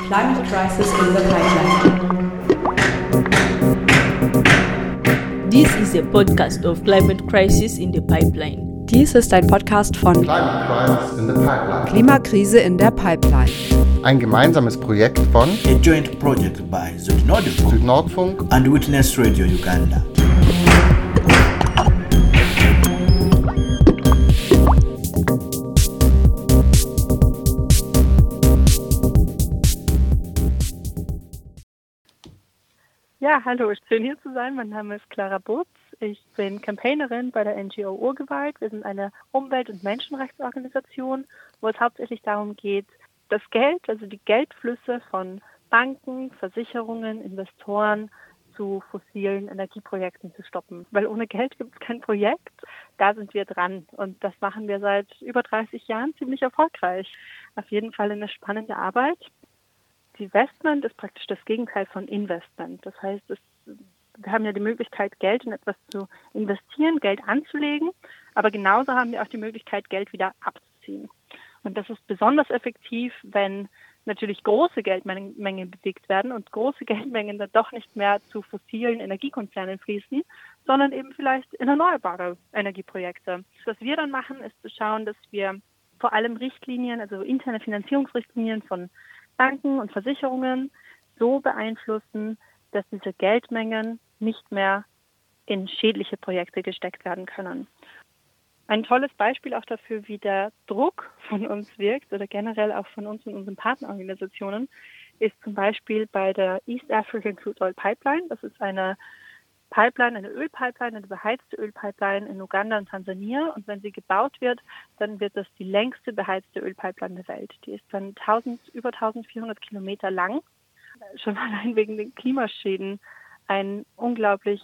Climate Crisis in the Pipeline. This is a podcast of Climate Crisis in the Pipeline. Dies ist ein Podcast von Climate Crisis in the Pipeline. Klimakrise in der Pipeline. Ein gemeinsames Projekt von A joint project by Südnordfunk and Witness Radio Uganda. Ja, hallo, schön hier zu sein. Mein Name ist Clara Butz. Ich bin Campaignerin bei der NGO Urgewalt. Wir sind eine Umwelt- und Menschenrechtsorganisation, wo es hauptsächlich darum geht, das Geld, also die Geldflüsse von Banken, Versicherungen, Investoren zu fossilen Energieprojekten zu stoppen. Weil ohne Geld gibt es kein Projekt. Da sind wir dran. Und das machen wir seit über 30 Jahren ziemlich erfolgreich. Auf jeden Fall eine spannende Arbeit. Divestment ist praktisch das Gegenteil von Investment. Das heißt, wir haben ja die Möglichkeit, Geld in etwas zu investieren, Geld anzulegen, aber genauso haben wir auch die Möglichkeit, Geld wieder abzuziehen. Und das ist besonders effektiv, wenn natürlich große Geldmengen bewegt werden und große Geldmengen dann doch nicht mehr zu fossilen Energiekonzernen fließen, sondern eben vielleicht in erneuerbare Energieprojekte. Was wir dann machen, ist zu schauen, dass wir vor allem Richtlinien, also interne Finanzierungsrichtlinien von Banken und Versicherungen so beeinflussen, dass diese Geldmengen nicht mehr in schädliche Projekte gesteckt werden können. Ein tolles Beispiel auch dafür, wie der Druck von uns wirkt oder generell auch von uns und unseren Partnerorganisationen, ist zum Beispiel bei der East African Crude Oil Pipeline. Das ist eine Pipeline, eine Ölpipeline, eine beheizte Ölpipeline in Uganda und Tansania. Und wenn sie gebaut wird, dann wird das die längste beheizte Ölpipeline der Welt. Die ist dann über 1400 Kilometer lang. Schon allein wegen den Klimaschäden ein unglaublich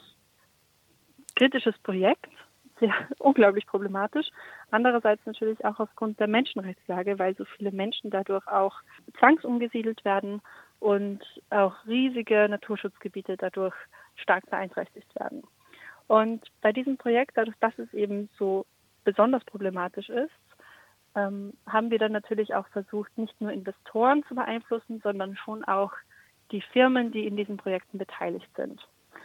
kritisches Projekt, sehr unglaublich problematisch. Andererseits natürlich auch aufgrund der Menschenrechtslage, weil so viele Menschen dadurch auch zwangsumgesiedelt werden und auch riesige Naturschutzgebiete dadurch stark beeinträchtigt werden. Und bei diesem Projekt, dadurch, dass es eben so besonders problematisch ist, haben wir dann natürlich auch versucht, nicht nur Investoren zu beeinflussen, sondern schon auch die Firmen, die in diesen Projekten beteiligt sind.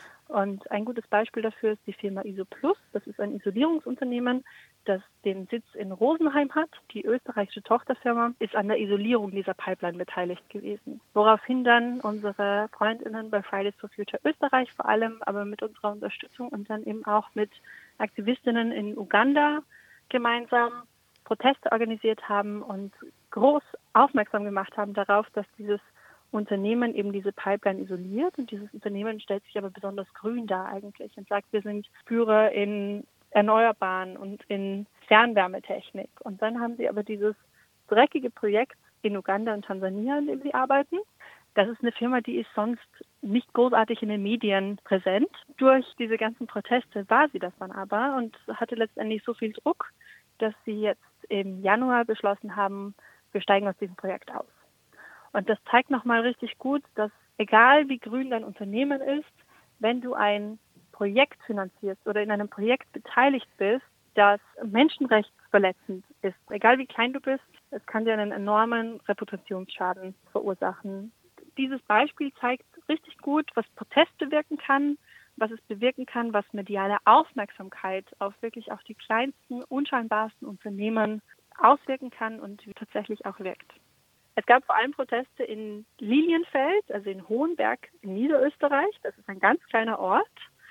Und ein gutes Beispiel dafür ist die Firma IsoPlus. Das ist ein Isolierungsunternehmen, das den Sitz in Rosenheim hat. Die österreichische Tochterfirma ist an der Isolierung dieser Pipeline beteiligt gewesen. Woraufhin dann unsere Freundinnen bei Fridays for Future Österreich vor allem, aber mit unserer Unterstützung und dann eben auch mit Aktivistinnen in Uganda gemeinsam Proteste organisiert haben und groß aufmerksam gemacht haben darauf, dass dieses Unternehmen eben diese Pipeline isoliert, und dieses Unternehmen stellt sich aber besonders grün dar eigentlich und sagt, wir sind Führer in Erneuerbaren und in Fernwärmetechnik. Und dann haben sie aber dieses dreckige Projekt in Uganda und Tansania, in dem sie arbeiten. Das ist eine Firma, die ist sonst nicht großartig in den Medien präsent. Durch diese ganzen Proteste war sie das dann aber und hatte letztendlich so viel Druck, dass sie jetzt im Januar beschlossen haben, wir steigen aus diesem Projekt aus. Und das zeigt nochmal richtig gut, dass egal wie grün dein Unternehmen ist, wenn du ein Projekt finanzierst oder in einem Projekt beteiligt bist, das menschenrechtsverletzend ist, egal wie klein du bist, es kann dir einen enormen Reputationsschaden verursachen. Dieses Beispiel zeigt richtig gut, was Protest bewirken kann, was es bewirken kann, was mediale Aufmerksamkeit auf wirklich auch die kleinsten, unscheinbarsten Unternehmen auswirken kann und wie tatsächlich auch wirkt. Es gab vor allem Proteste in Lilienfeld, also in Hohenberg in Niederösterreich. Das ist ein ganz kleiner Ort.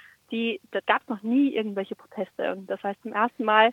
Da gab es noch nie irgendwelche Proteste. Und das heißt, zum ersten Mal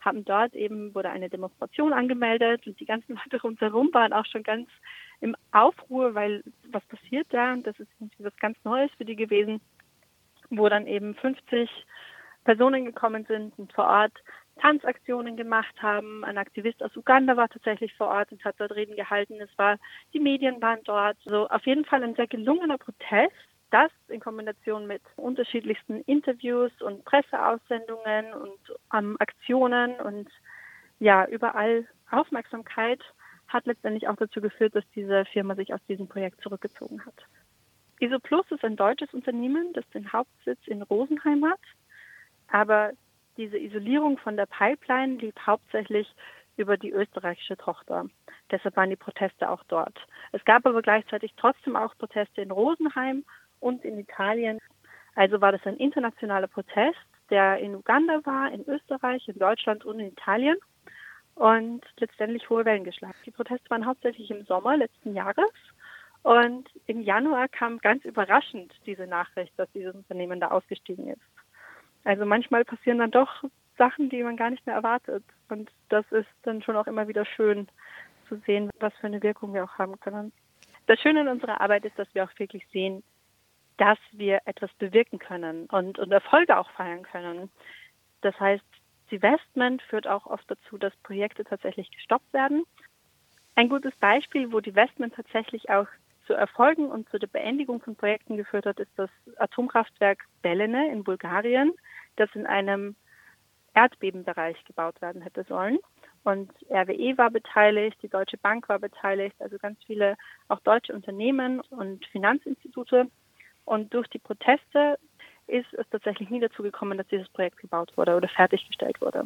wurde eine Demonstration angemeldet und die ganzen Leute rundherum waren auch schon ganz im Aufruhr, weil was passiert da? Und das ist irgendwie was ganz Neues für die gewesen, wo dann eben 50 Personen gekommen sind und vor Ort Tanzaktionen gemacht haben. Ein Aktivist aus Uganda war tatsächlich vor Ort und hat dort Reden gehalten. Die Medien waren dort. So auf jeden Fall ein sehr gelungener Protest, das in Kombination mit unterschiedlichsten Interviews und Presseaussendungen und Aktionen und ja, überall Aufmerksamkeit hat letztendlich auch dazu geführt, dass diese Firma sich aus diesem Projekt zurückgezogen hat. IsoPlus ist ein deutsches Unternehmen, das den Hauptsitz in Rosenheim hat, aber diese Isolierung von der Pipeline lief hauptsächlich über die österreichische Tochter. Deshalb waren die Proteste auch dort. Es gab aber gleichzeitig trotzdem auch Proteste in Rosenheim und in Italien. Also war das ein internationaler Protest, der in Uganda war, in Österreich, in Deutschland und in Italien und letztendlich hohe Wellen geschlagen. Die Proteste waren hauptsächlich im Sommer letzten Jahres und im Januar kam ganz überraschend diese Nachricht, dass dieses Unternehmen da ausgestiegen ist. Also manchmal passieren dann doch Sachen, die man gar nicht mehr erwartet. Und das ist dann schon auch immer wieder schön zu sehen, was für eine Wirkung wir auch haben können. Das Schöne in unserer Arbeit ist, dass wir auch wirklich sehen, dass wir etwas bewirken können und Erfolge auch feiern können. Das heißt, Divestment führt auch oft dazu, dass Projekte tatsächlich gestoppt werden. Ein gutes Beispiel, wo Divestment tatsächlich auch zu Erfolgen und zu der Beendigung von Projekten geführt hat, ist das Atomkraftwerk Belene in Bulgarien, das in einem Erdbebenbereich gebaut werden hätte sollen. Und RWE war beteiligt, die Deutsche Bank war beteiligt, also ganz viele auch deutsche Unternehmen und Finanzinstitute. Und durch die Proteste ist es tatsächlich nie dazu gekommen, dass dieses Projekt gebaut wurde oder fertiggestellt wurde.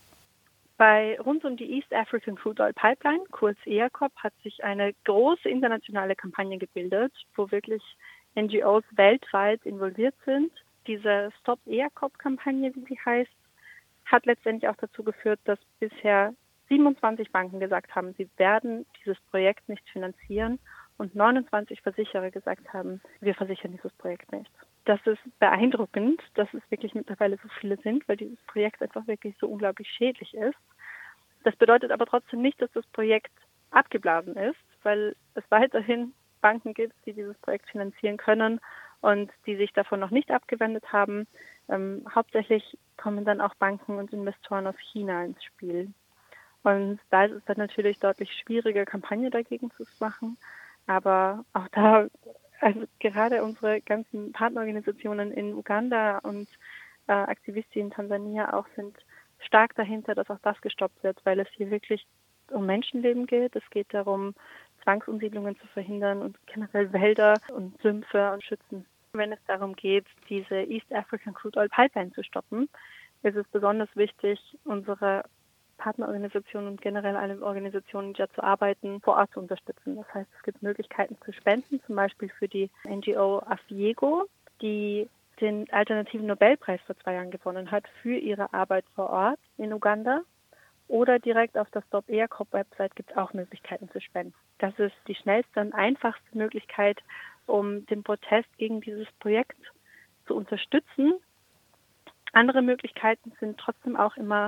Rund um die East African Crude Oil Pipeline, kurz EACOP, hat sich eine große internationale Kampagne gebildet, wo wirklich NGOs weltweit involviert sind. Diese Stop EACOP-Kampagne, wie sie heißt, hat letztendlich auch dazu geführt, dass bisher 27 Banken gesagt haben, sie werden dieses Projekt nicht finanzieren und 29 Versicherer gesagt haben, wir versichern dieses Projekt nicht. Das ist beeindruckend, dass es wirklich mittlerweile so viele sind, weil dieses Projekt einfach wirklich so unglaublich schädlich ist. Das bedeutet aber trotzdem nicht, dass das Projekt abgeblasen ist, weil es weiterhin Banken gibt, die dieses Projekt finanzieren können und die sich davon noch nicht abgewendet haben. Hauptsächlich kommen dann auch Banken und Investoren aus China ins Spiel. Und da ist es dann natürlich deutlich schwieriger, Kampagne dagegen zu machen. Aber auch da, also gerade unsere ganzen Partnerorganisationen in Uganda und Aktivisten in Tansania auch sind stark dahinter, dass auch das gestoppt wird, weil es hier wirklich um Menschenleben geht. Es geht darum, Zwangsumsiedlungen zu verhindern und generell Wälder und Sümpfe und schützen. Wenn es darum geht, diese East African Crude Oil Pipeline zu stoppen, ist es besonders wichtig, unsere Partnerorganisationen und generell alle Organisationen, die dazu arbeiten, vor Ort zu unterstützen. Das heißt, es gibt Möglichkeiten zu spenden, zum Beispiel für die NGO Afiego, die den alternativen Nobelpreis vor 2 Jahren gewonnen hat für ihre Arbeit vor Ort in Uganda. Oder direkt auf der Stop EACOP-Website gibt es auch Möglichkeiten zu spenden. Das ist die schnellste und einfachste Möglichkeit, um den Protest gegen dieses Projekt zu unterstützen. Andere Möglichkeiten sind trotzdem auch immer,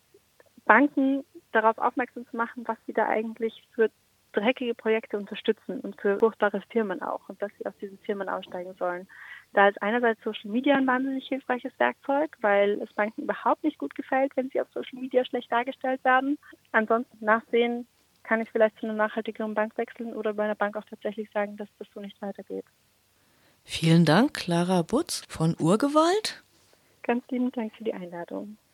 Banken darauf aufmerksam zu machen, was sie da eigentlich für dreckige Projekte unterstützen und für furchtbare Firmen auch und dass sie aus diesen Firmen aussteigen sollen. Da ist einerseits Social Media ein wahnsinnig hilfreiches Werkzeug, weil es Banken überhaupt nicht gut gefällt, wenn sie auf Social Media schlecht dargestellt werden. Ansonsten nachsehen, kann ich vielleicht zu einer nachhaltigeren Bank wechseln oder bei einer Bank auch tatsächlich sagen, dass das so nicht weitergeht. Vielen Dank, Clara Butz von Urgewalt. Ganz lieben Dank für die Einladung.